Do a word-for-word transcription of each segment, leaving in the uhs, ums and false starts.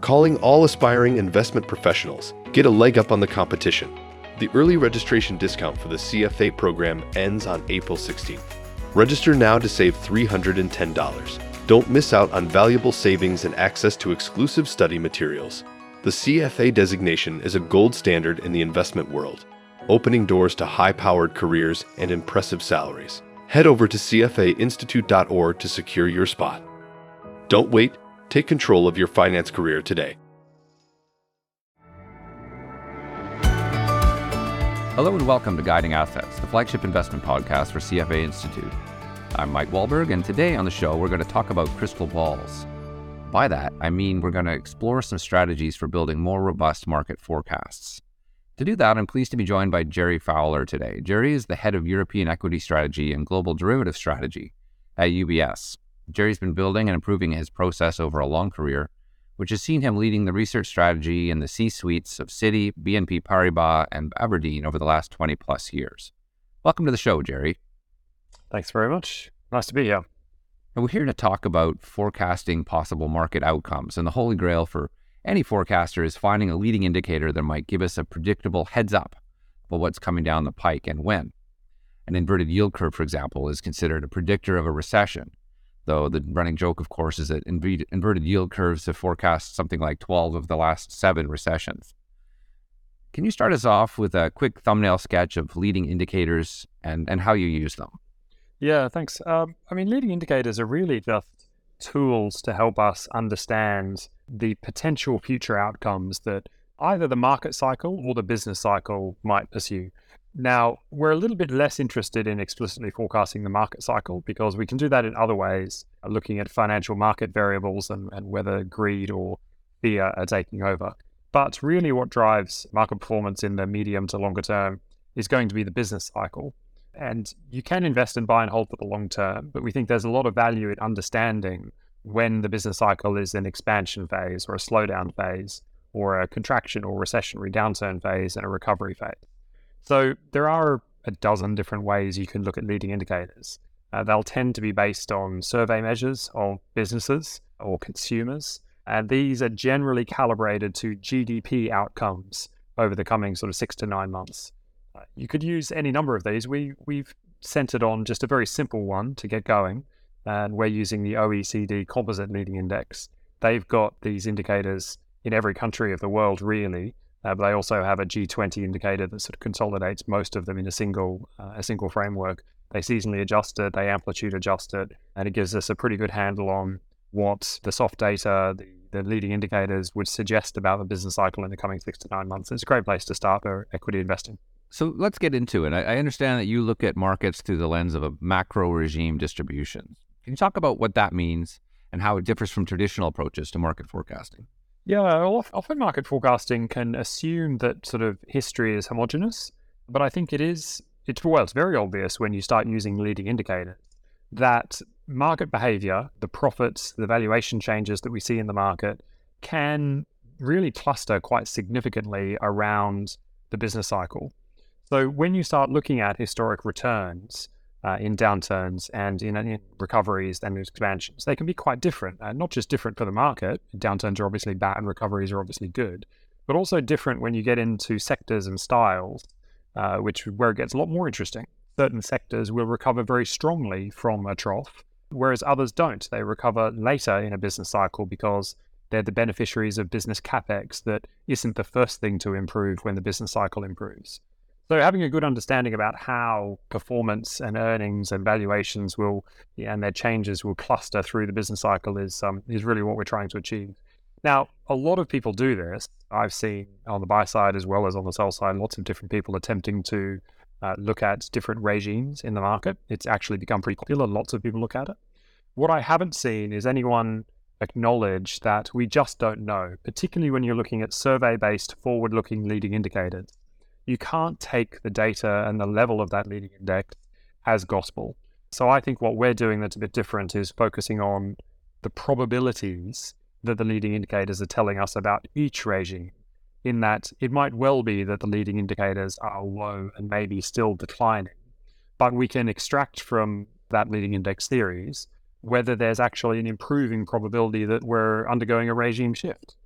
calling all aspiring investment professionals. Get a leg up on the competition. The early registration discount for the C F A program ends on April sixteenth. Register now to save three hundred ten dollars. Don't miss out on valuable savings and access to exclusive study materials. The C F A designation is a gold standard in the investment world, opening doors to high-powered careers and impressive salaries. Head over to C F A institute dot org to secure your spot. Don't wait. Take control of your finance career today. Hello and welcome to Guiding Assets, the flagship investment podcast for C F A Institute. I'm Mike Wahlberg, and today on the show we're going to talk about crystal balls. By that, I mean we're going to explore some strategies for building more robust market forecasts. To do that, I'm pleased to be joined by Jerry Fowler today. Jerry is the head of European Equity Strategy and Global Derivative Strategy at U B S. Jerry's been building and improving his process over a long career, which has seen him leading the research strategy in the C-suites of Citi, B N P Paribas, and Aberdeen over the last twenty plus years. Welcome to the show, Jerry. Thanks very much. Nice to be here. And we're here to talk about forecasting possible market outcomes, and the holy grail for any forecaster is finding a leading indicator that might give us a predictable heads up about what's coming down the pike and when. An inverted yield curve, for example, is considered a predictor of a recession, though the running joke, of course, is that inv- inverted yield curves have forecast something like twelve of the last seven recessions. Can you start us off with a quick thumbnail sketch of leading indicators and, and how you use them? Yeah, thanks. Um, I mean, leading indicators are really just tools to help us understand the potential future outcomes that either the market cycle or the business cycle might pursue. Now, we're a little bit less interested in explicitly forecasting the market cycle because we can do that in other ways, looking at financial market variables and, and whether greed or fear are taking over. But really what drives market performance in the medium to longer term is going to be the business cycle. And you can invest and buy and hold for the long term, but we think there's a lot of value in understanding when the business cycle is an expansion phase or a slowdown phase or a contraction or recessionary downturn phase and a recovery phase. So there are a dozen different ways you can look at leading indicators. Uh, they'll tend to be based on survey measures of businesses or consumers, and these are generally calibrated to G D P outcomes over the coming sort of six to nine months. Uh, you could use any number of these. We, we've centered on just a very simple one to get going, and we're using the O E C D Composite Leading Index. They've got these indicators in every country of the world, really, uh, but they also have a G twenty indicator that sort of consolidates most of them in a single uh, a single framework. They seasonally adjust it, they amplitude adjust it, and it gives us a pretty good handle on what the soft data, the, the leading indicators would suggest about the business cycle in the coming six to nine months. It's a great place to start for equity investing. So let's get into it. I, I understand that you look at markets through the lens of a macro regime distribution. Can you talk about what that means and how it differs from traditional approaches to market forecasting? Yeah, well, often market forecasting can assume that sort of history is homogeneous, but I think it is, it's, well, it's very obvious when you start using leading indicators that market behavior, the profits, the valuation changes that we see in the market can really cluster quite significantly around the business cycle. So when you start looking at historic returns uh, in downturns and in, in recoveries and expansions, they can be quite different. Uh, not just different for the market. Downturns are obviously bad and recoveries are obviously good, but also different when you get into sectors and styles, uh, which where it gets a lot more interesting. Certain sectors will recover very strongly from a trough, whereas others don't. They recover later in a business cycle because they're the beneficiaries of business capex that isn't the first thing to improve when the business cycle improves. So having a good understanding about how performance and earnings and valuations will, yeah, and their changes will cluster through the business cycle is um, is really what we're trying to achieve. Now, a lot of people do this. I've seen on the buy side as well as on the sell side, lots of different people attempting to uh, look at different regimes in the market. It's actually become pretty popular. Lots of people look at it. What I haven't seen is anyone acknowledge that we just don't know, particularly when you're looking at survey-based, forward-looking leading indicators. You can't take the data and the level of that leading index as gospel. So I think what we're doing that's a bit different is focusing on the probabilities that the leading indicators are telling us about each regime, in that it might well be that the leading indicators are low and maybe still declining, but we can extract from that leading index theories whether there's actually an improving probability that we're undergoing a regime shift.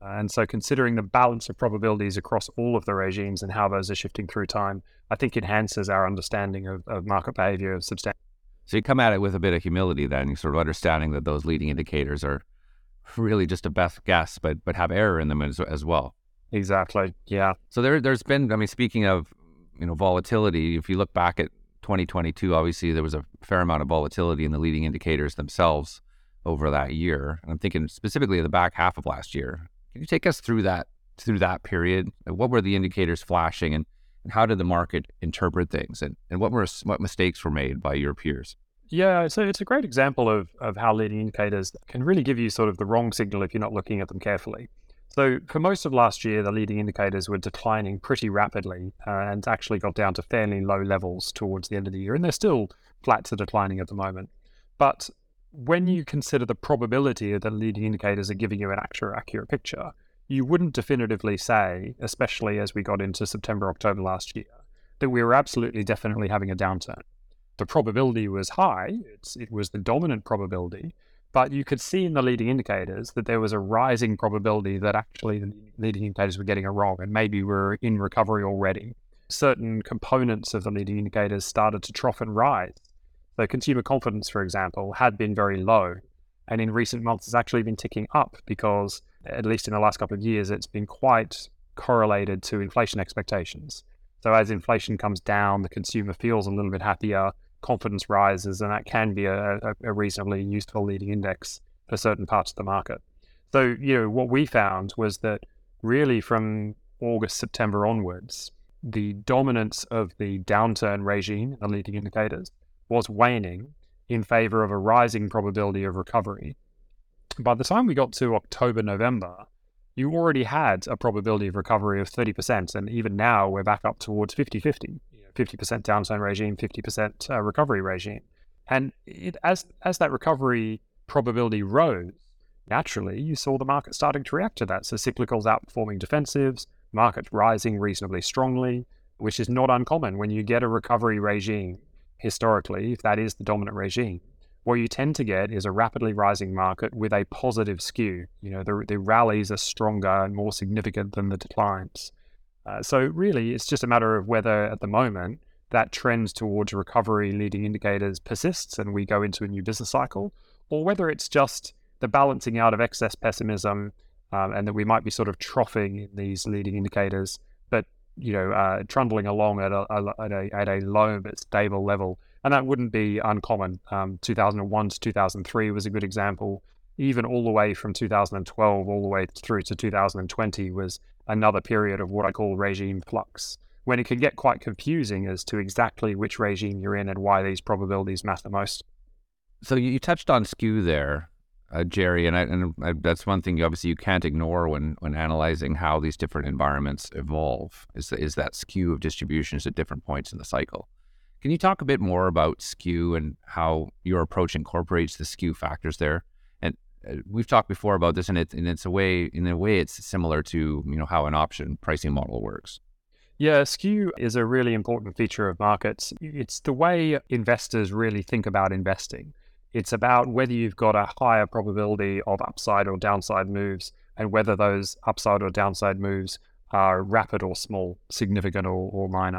And so considering the balance of probabilities across all of the regimes and how those are shifting through time, I think enhances our understanding of, of market behavior substantially. So you come at it with a bit of humility then, you're sort of understanding that those leading indicators are really just a best guess, but but have error in them as, as well. Exactly, yeah. So there, there's been, I mean, speaking of, you know, volatility, if you look back at twenty twenty-two, obviously there was a fair amount of volatility in the leading indicators themselves over that year. And I'm thinking specifically of the back half of last year. Can you take us through that through that period? What were the indicators flashing, and, and how did the market interpret things, and, and what were what mistakes were made by your peers? Yeah, so it's a great example of, of how leading indicators can really give you sort of the wrong signal if you're not looking at them carefully. So for most of last year, the leading indicators were declining pretty rapidly uh, and actually got down to fairly low levels towards the end of the year. And they're still flat to declining at the moment. But when you consider the probability that leading indicators are giving you an accurate, accurate picture, you wouldn't definitively say, especially as we got into September, October last year, that we were absolutely definitely having a downturn. The probability was high. It's, it was the dominant probability. But you could see in the leading indicators that there was a rising probability that actually the leading indicators were getting it wrong, and maybe we're in recovery already. Certain components of the leading indicators started to trough and rise. So consumer confidence, for example, had been very low, and in recent months has actually been ticking up because, at least in the last couple of years, it's been quite correlated to inflation expectations. So as inflation comes down, the consumer feels a little bit happier, confidence rises, and that can be a, a, a reasonably useful leading index for certain parts of the market. So, you know, what we found was that really from August, September onwards, the dominance of the downturn regime in the leading indicators was waning in favor of a rising probability of recovery. By the time we got to October, November, you already had a probability of recovery of thirty percent, and even now we're back up towards fifty-fifty. fifty percent downturn regime, fifty percent uh, recovery regime. And it, as as that recovery probability rose, naturally, you saw the market starting to react to that. So cyclicals outperforming defensives, markets rising reasonably strongly, which is not uncommon when you get a recovery regime. Historically, if that is the dominant regime, what you tend to get is a rapidly rising market with a positive skew. You know, the, the rallies are stronger and more significant than the declines. Uh, so really, it's just a matter of whether at the moment that trend towards recovery leading indicators persists and we go into a new business cycle, or whether it's just the balancing out of excess pessimism um, and that we might be sort of troughing in these leading indicators, but you know, uh, trundling along at a, a, at a at a low but stable level. And that wouldn't be uncommon. Um, two thousand one to two thousand three was a good example. Even all the way from two thousand twelve all the way through to two thousand twenty was another period of what I call regime flux, when it can get quite confusing as to exactly which regime you're in and why these probabilities matter most. So you touched on skew there, uh, Jerry, and, I, and I, that's one thing obviously you can't ignore when, when analyzing how these different environments evolve, is, is that skew of distributions at different points in the cycle. Can you talk a bit more about skew and how your approach incorporates the skew factors there? And uh, we've talked before about this, and, it, and it's a way, in a way, it's similar to you know how an option pricing model works. Yeah, skew is a really important feature of markets. It's the way investors really think about investing. It's about whether you've got a higher probability of upside or downside moves, and whether those upside or downside moves are rapid or small, significant or, or minor.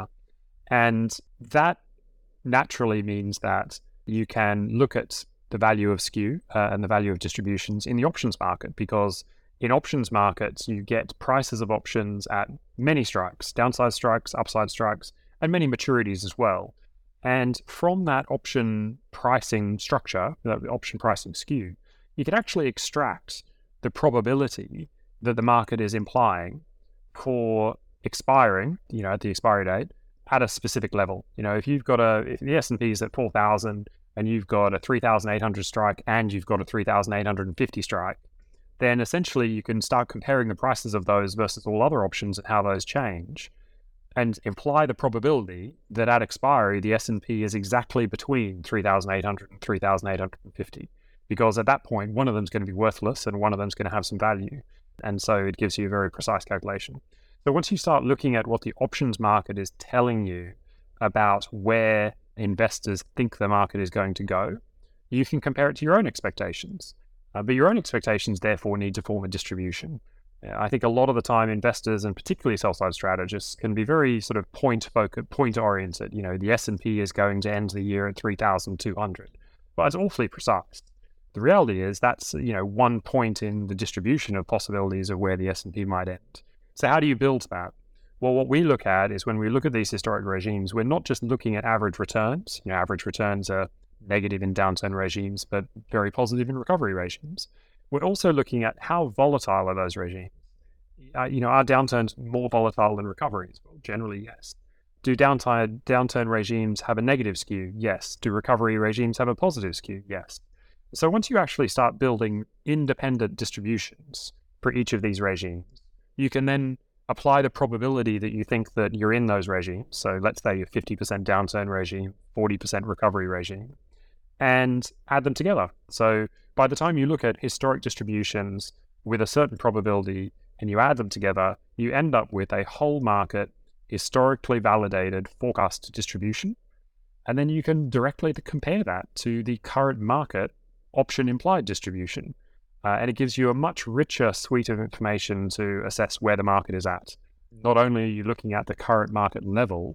And that naturally means that you can look at the value of skew uh, and the value of distributions in the options market, because in options markets, you get prices of options at many strikes, downside strikes, upside strikes, and many maturities as well. And from that option pricing structure, that option pricing skew, you can actually extract the probability that the market is implying for expiring, you know, at the expiry date, at a specific level. You know, if you've got a, if the S and P is at four thousand and you've got a three thousand eight hundred strike and you've got a three thousand eight hundred fifty strike, then essentially you can start comparing the prices of those versus all other options and how those change, and imply the probability that at expiry, the S and P is exactly between three thousand eight hundred and three thousand eight hundred fifty. Because at that point, one of them is going to be worthless and one of them is going to have some value. And so it gives you a very precise calculation. So once you start looking at what the options market is telling you about where investors think the market is going to go, you can compare it to your own expectations. Uh, but your own expectations, therefore, need to form a distribution. Yeah, I think a lot of the time investors and particularly sell-side strategists can be very sort of point focused, point oriented. You know, the S and P is going to end the year at three thousand two hundred, but it's awfully precise. The reality is that's, you know, one point in the distribution of possibilities of where the S and P might end. So how do you build that? Well, what we look at is when we look at these historic regimes, we're not just looking at average returns. You know, average returns are negative in downturn regimes, but very positive in recovery regimes. We're also looking at how volatile are those regimes. Uh, you know, are downturns more volatile than recoveries? Well, generally, yes. Do downturn, downturn regimes have a negative skew? Yes. Do recovery regimes have a positive skew? Yes. So once you actually start building independent distributions for each of these regimes, you can then apply the probability that you think that you're in those regimes. So let's say you're fifty percent downturn regime, forty percent recovery regime, and add them together. So by the time you look at historic distributions with a certain probability and you add them together, you end up with a whole market, historically validated forecast distribution. And then you can directly compare that to the current market option implied distribution. Uh, and it gives you a much richer suite of information to assess where the market is at. Not only are you looking at the current market level,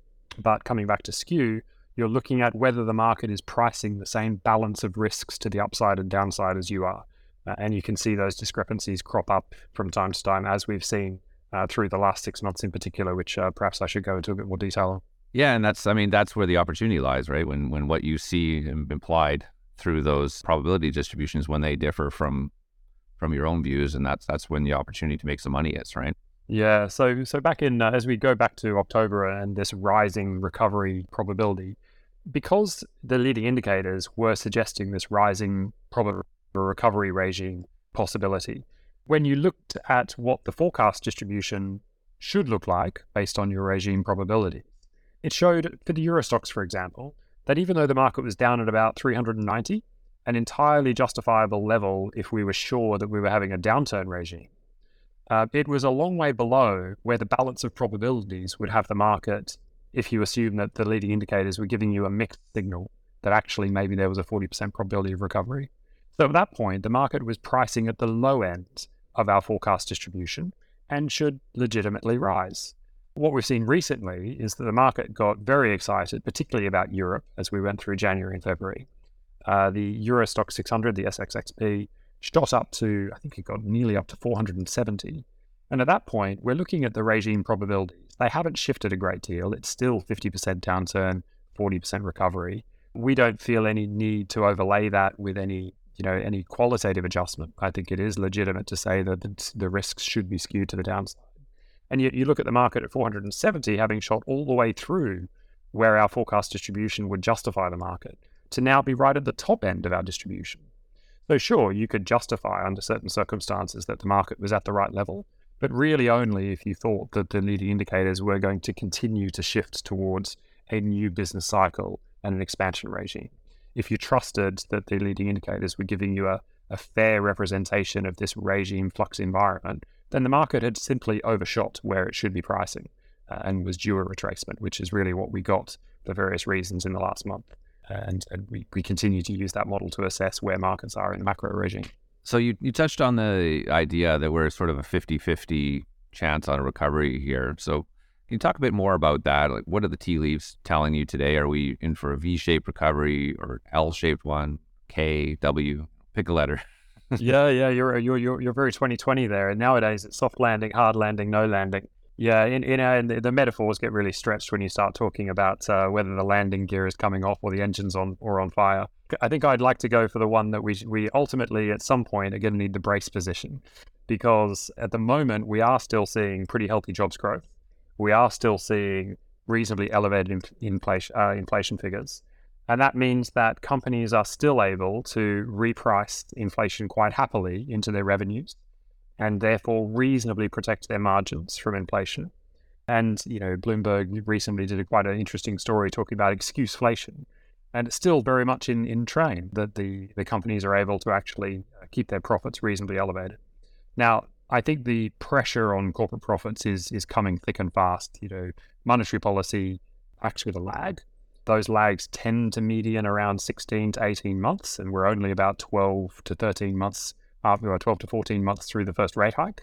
but coming back to skew, you're looking at whether the market is pricing the same balance of risks to the upside and downside as you are. Uh, and you can see those discrepancies crop up from time to time, as we've seen uh, through the last six months in particular, which uh, perhaps I should go into a bit more detail on. Yeah, and that's, I mean, that's where the opportunity lies, right? When when what you see implied through those probability distributions, when they differ from from your own views, and that's that's when the opportunity to make some money is, right? Yeah, so so back in, uh, as we go back to October and this rising recovery probability, because the leading indicators were suggesting this rising probability recovery regime possibility, when you looked at what the forecast distribution should look like based on your regime probability, it showed for the Euro Stoxx, for example, that even though the market was down at about three hundred ninety, an entirely justifiable level if we were sure that we were having a downturn regime, uh, it was a long way below where the balance of probabilities would have the market if you assume that the leading indicators were giving you a mixed signal that actually maybe there was a forty percent probability of recovery. So at that point, the market was pricing at the low end of our forecast distribution and should legitimately rise. What we've seen recently is that the market got very excited, particularly about Europe, as we went through January and February. Uh, the Euro Stoxx six hundred, the S X X P, shot up to, I think it got nearly up to four hundred seventy. And at that point, we're looking at the regime probabilities. They haven't shifted a great deal. It's still fifty percent downturn, forty percent recovery. We don't feel any need to overlay that with any, you know, any qualitative adjustment. I think it is legitimate to say that the, the risks should be skewed to the downside. And yet you look at the market at four hundred seventy, having shot all the way through where our forecast distribution would justify the market, to now be right at the top end of our distribution. So sure, you could justify under certain circumstances that the market was at the right level, but really only if you thought that the leading indicators were going to continue to shift towards a new business cycle and an expansion regime. If you trusted that the leading indicators were giving you a, a fair representation of this regime flux environment, then the market had simply overshot where it should be pricing uh, and was due a retracement, which is really what we got for various reasons in the last month. And, and we, we continue to use that model to assess where markets are in the macro regime. So you, you touched on the idea that we're sort of a fifty-fifty chance on a recovery here. So can you talk a bit more about that? Like, what are the tea leaves telling you today? Are we in for a V-shaped recovery or L-shaped one? K, W, pick a letter. yeah, yeah, you're you're you're you're very twenty twenty there. And nowadays it's soft landing, hard landing, no landing. Yeah, in in, uh, in the, the metaphors get really stretched when you start talking about uh, whether the landing gear is coming off or the engine's on or on fire. I think I'd like to go for the one that we we ultimately at some point are going to need the brace position, because at the moment we are still seeing pretty healthy jobs growth. We are still seeing reasonably elevated in, inflation uh, inflation figures. And that means that companies are still able to reprice inflation quite happily into their revenues and therefore reasonably protect their margins from inflation. And, you know, Bloomberg recently did a quite an interesting story talking about excuseflation. And it's still very much in, in train that the, the companies are able to actually keep their profits reasonably elevated. Now, I think the pressure on corporate profits is is coming thick and fast. You know, monetary policy acts with a lag. Those lags tend to median around sixteen to eighteen months, and we're only about twelve to thirteen months, after, twelve to fourteen months through the first rate hike.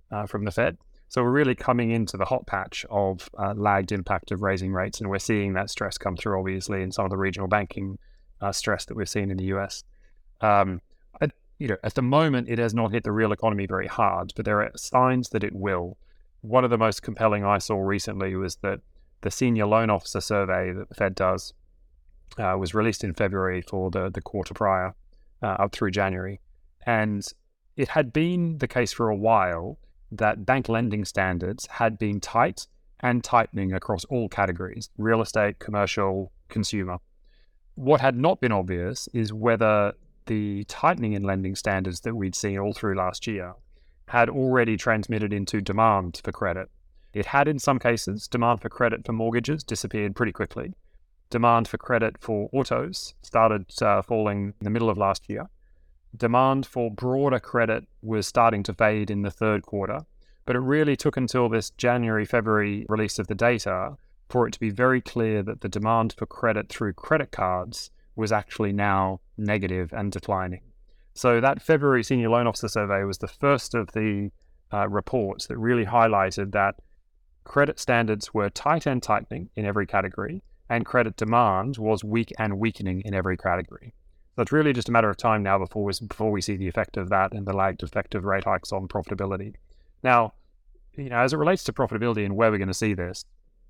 uh, from the Fed. So we're really coming into the hot patch of uh, lagged impact of raising rates, and we're seeing that stress come through, obviously, in some of the regional banking uh, stress that we've seen in the U S. Um, at, you know, at the moment, it has not hit the real economy very hard, but there are signs that it will. One of the most compelling I saw recently was that the senior loan officer survey that the Fed does uh, was released in February for the, the quarter prior, uh, up through January. And it had been the case for a while that bank lending standards had been tight and tightening across all categories: real estate, commercial, consumer. What had not been obvious is whether the tightening in lending standards that we'd seen all through last year had already transmitted into demand for credit. It had in some cases. Demand for credit for mortgages disappeared pretty quickly. Demand for credit for autos started uh, falling in the middle of last year. Demand for broader credit was starting to fade in the third quarter, but it really took until this January, February release of the data for it to be very clear that the demand for credit through credit cards was actually now negative and declining. So that February Senior Loan Officer Survey was the first of the uh, reports that really highlighted that credit standards were tight and tightening in every category, and credit demand was weak and weakening in every category. So it's really just a matter of time now before we, before we see the effect of that and the lagged effect of rate hikes on profitability. Now, you know, as it relates to profitability and where we're going to see this,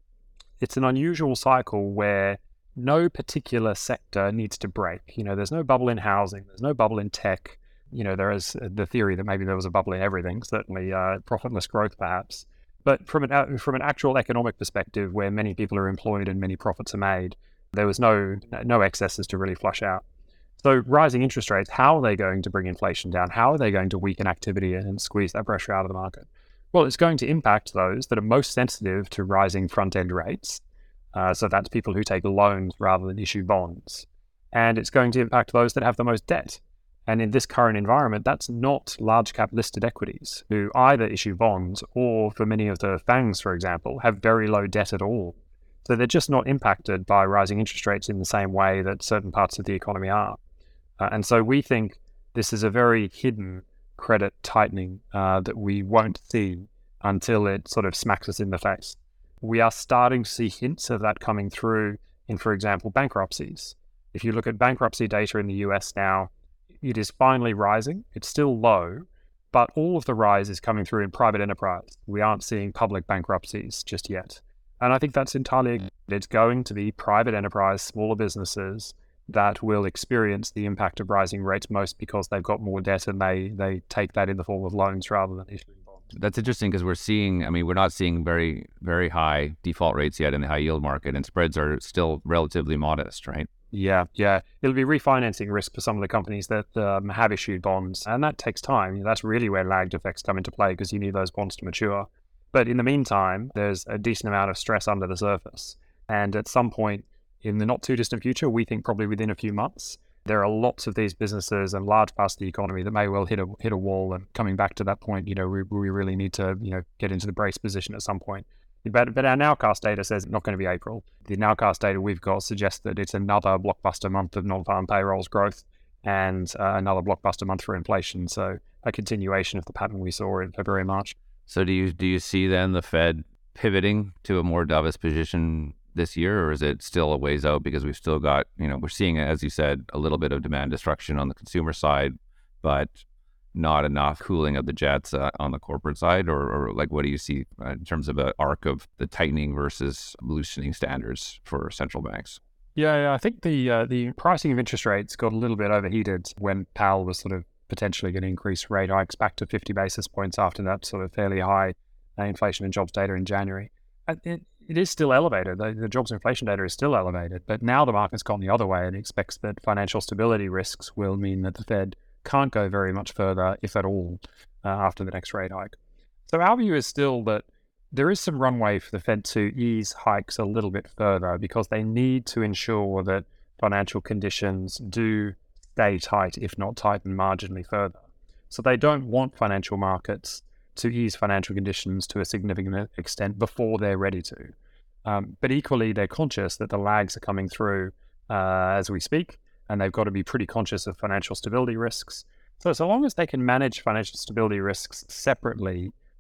it's an unusual cycle where no particular sector needs to break. You know, there's no bubble in housing, there's no bubble in tech. You know, there is the theory that maybe there was a bubble in everything, certainly uh, profitless growth perhaps. But from an, from an actual economic perspective, where many people are employed and many profits are made, there was no no excesses to really flush out. So rising interest rates, how are they going to bring inflation down? How are they going to weaken activity and squeeze that pressure out of the market? Well, it's going to impact those that are most sensitive to rising front-end rates. Uh, so that's people who take loans rather than issue bonds. And it's going to impact those that have the most debt. And in this current environment, that's not large cap listed equities who either issue bonds or, for many of the FANGs, for example, have very low debt at all. So they're just not impacted by rising interest rates in the same way that certain parts of the economy are. Uh, and so we think this is a very hidden credit tightening uh, that we won't see until it sort of smacks us in the face. We are starting to see hints of that coming through in, for example, bankruptcies. If you look at bankruptcy data in the U S now, it is finally rising. It's still low, but all of the rise is coming through in private enterprise. We aren't seeing public bankruptcies just yet. And I think that's entirely, it's going to be private enterprise, smaller businesses that will experience the impact of rising rates most because they've got more debt and they they take that in the form of loans rather than issuing bonds. That's interesting because we're seeing, I mean, we're not seeing very, very high default rates yet in the high yield market, and spreads are still relatively modest, right? Yeah, yeah. It'll be refinancing risk for some of the companies that um, have issued bonds, and that takes time. That's really where lagged effects come into play because you need those bonds to mature. But in the meantime, there's a decent amount of stress under the surface. And at some point in the not too distant future, we think probably within a few months, there are lots of these businesses and large parts of the economy that may well hit a hit a wall. And coming back to that point, you know, we, we really need to, you know, get into the brace position at some point. But, but our nowcast data says it's not going to be April. The nowcast data we've got suggests that it's another blockbuster month of non-farm payrolls growth and uh, another blockbuster month for inflation. So a continuation of the pattern we saw in February and March. So do you do you see then the Fed pivoting to a more dovish position this year, or is it still a ways out because we've still got, you know, we're seeing, as you said, a little bit of demand destruction on the consumer side, but not enough cooling of the jets uh, on the corporate side? Or, or like, what do you see uh, in terms of an arc of the tightening versus loosening standards for central banks? Yeah, yeah I think the uh, the pricing of interest rates got a little bit overheated when Powell was sort of potentially going to increase rate hikes back to fifty basis points after that sort of fairly high uh, inflation and jobs data in January. And it, it is still elevated. The, the jobs inflation data is still elevated, but now the market's gone the other way and expects that financial stability risks will mean that the Fed can't go very much further, if at all, uh, after the next rate hike. So our view is still that there is some runway for the Fed to ease hikes a little bit further because they need to ensure that financial conditions do stay tight, if not tighten marginally further. So they don't want financial markets to ease financial conditions to a significant extent before they're ready to. Um, but equally, they're conscious that the lags are coming through uh, as we speak, and they've got to be pretty conscious of financial stability risks. So so long as they can manage financial stability risks separately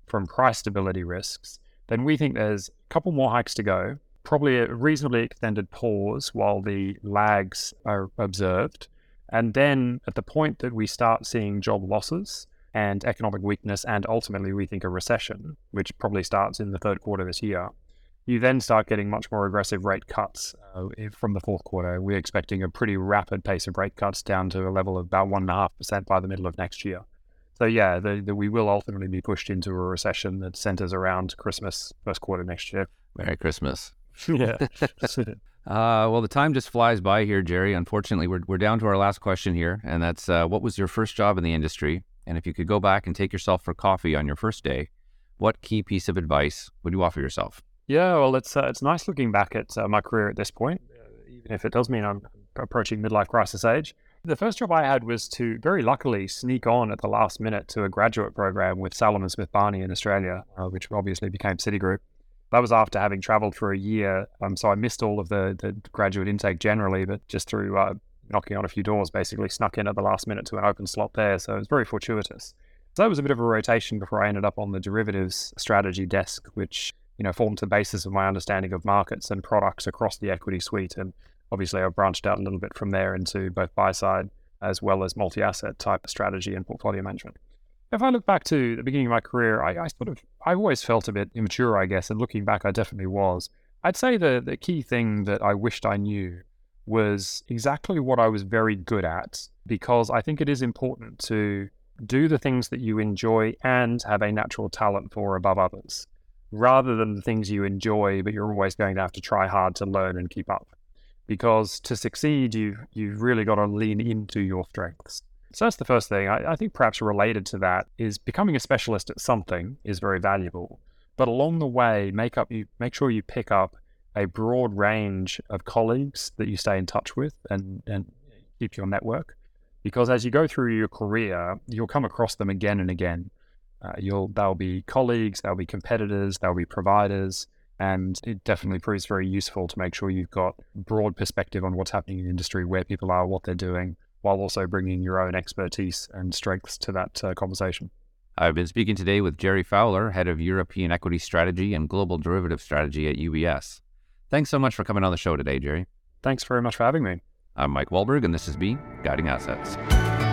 from price stability risks, then we think there's a couple more hikes to go, probably a reasonably extended pause while the lags are observed. And then at the point that we start seeing job losses and economic weakness, and ultimately we think a recession, which probably starts in the third quarter this year, you then start getting much more aggressive rate cuts uh, from the fourth quarter. We're expecting a pretty rapid pace of rate cuts down to a level of about one point five percent by the middle of next year. So yeah, the, the, we will ultimately be pushed into a recession that centers around Christmas, first quarter next year. Merry Christmas. Yeah. uh, well, the time just flies by here, Jerry. Unfortunately, we're, we're down to our last question here, and that's uh, what was your first job in the industry? And if you could go back and take yourself for coffee on your first day, what key piece of advice would you offer yourself? Yeah, well, it's uh, it's nice looking back at uh, my career at this point, uh, even if it does mean I'm approaching midlife crisis age. The first job I had was to very luckily sneak on at the last minute to a graduate program with Salomon Smith Barney in Australia, uh, which obviously became Citigroup. That was after having traveled for a year, um, so I missed all of the, the graduate intake generally, but just through uh, knocking on a few doors, basically snuck in at the last minute to an open slot there, so it was very fortuitous. So that was a bit of a rotation before I ended up on the derivatives strategy desk, which you know, formed the basis of my understanding of markets and products across the equity suite. And obviously I've branched out a little bit from there into both buy side as well as multi-asset type strategy and portfolio management. If I look back to the beginning of my career, I, I sort of, I always felt a bit immature, I guess, and looking back, I definitely was. I'd say the, the key thing that I wished I knew was exactly what I was very good at, because I think it is important to do the things that you enjoy and have a natural talent for above others, rather than the things you enjoy, but you're always going to have to try hard to learn and keep up. Because to succeed, you, you've really got to lean into your strengths. So that's the first thing. I, I think perhaps related to that is becoming a specialist at something is very valuable. But along the way, make up you make sure you pick up a broad range of colleagues that you stay in touch with and, and keep your network. Because as you go through your career, you'll come across them again and again. Uh, you'll they'll be colleagues, they'll be competitors, they'll be providers, and it definitely proves very useful to make sure you've got broad perspective on what's happening in the industry, where people are, what they're doing, while also bringing your own expertise and strengths to that uh, conversation. I've been speaking today with Jerry Fowler, Head of European Equity Strategy and Global Derivative Strategy at U B S. Thanks so much for coming on the show today, Jerry. Thanks very much for having me. I'm Mike Wahlberg, and this has been Guiding Assets.